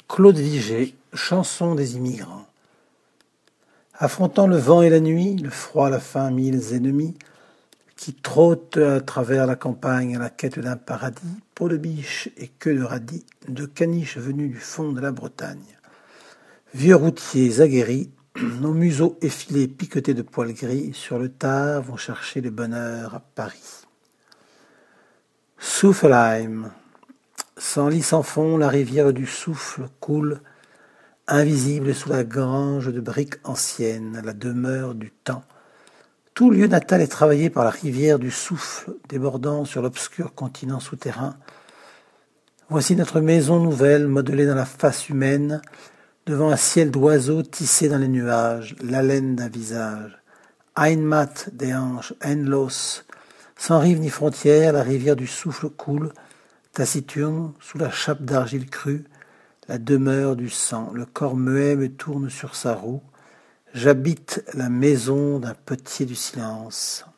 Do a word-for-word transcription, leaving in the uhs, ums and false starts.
Claude Vigée, chanson des immigrants. Affrontant le vent et la nuit, le froid, la faim, mille ennemis, qui trottent à travers la campagne à la quête d'un paradis, peau de biche et queue de radis, de caniches venus du fond de la Bretagne. Vieux routiers aguerris, aux museaux effilés piquetés de poils gris, sur le tard vont chercher le bonheur à Paris. Souffelheim. Sans lit sans fond, la rivière du souffle coule, invisible sous la grange de briques anciennes, la demeure du temps. Tout lieu natal est travaillé par la rivière du souffle, débordant sur l'obscur continent souterrain. Voici notre maison nouvelle, modelée dans la face humaine, devant un ciel d'oiseaux tissé dans les nuages, l'haleine d'un visage. Heimat des hanches, endlos, sans rive ni frontière, la rivière du souffle coule, taciturne, sous la chape d'argile crue, la demeure du sang, le corps muet me tourne sur sa roue. J'habite la maison d'un potier du silence.